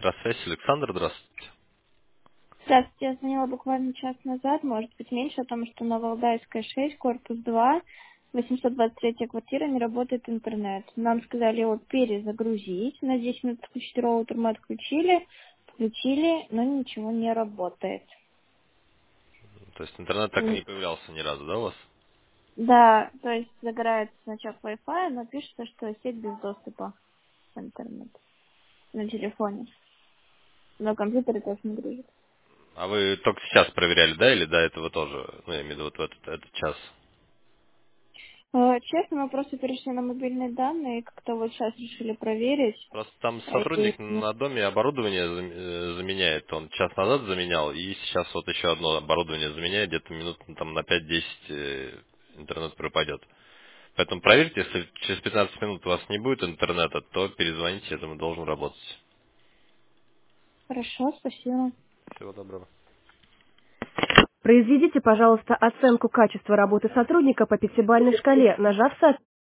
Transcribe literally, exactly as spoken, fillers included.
Электросвязь, Александр, здравствуйте. Здравствуйте, я звонила буквально час назад, может быть меньше, о том, что на Валдайская шесть, корпус два, восемьсот двадцать третья квартира, не работает интернет. Нам сказали его перезагрузить, на десять минут отключить роутер мы отключили, включили, но ничего не работает. То есть интернет так и М, не появлялся ни разу, да, у вас? Да, то есть загорается значок Wi-Fi, но пишется, что сеть без доступа в интернет на телефоне, но компьютеры тоже не грузит. А вы только сейчас проверяли, да, или до этого тоже? Ну, я имею в виду вот в этот, этот час. Э, Честно, мы просто перешли на мобильные данные, и как-то вот сейчас решили проверить. Просто там Э, сотрудник И, ну, на доме оборудование зам- э, заменяет. Он час назад заменял, и сейчас вот еще одно оборудование заменяет, где-то минут ну, там на пять-десять э, интернет пропадет. Поэтому проверьте, если через пятнадцать минут у вас не будет интернета, то перезвоните, я думаю, должен работать. Хорошо, спасибо. Всего доброго. Произведите, пожалуйста, оценку качества работы сотрудника по пятибалльной шкале, нажав «Соответствие».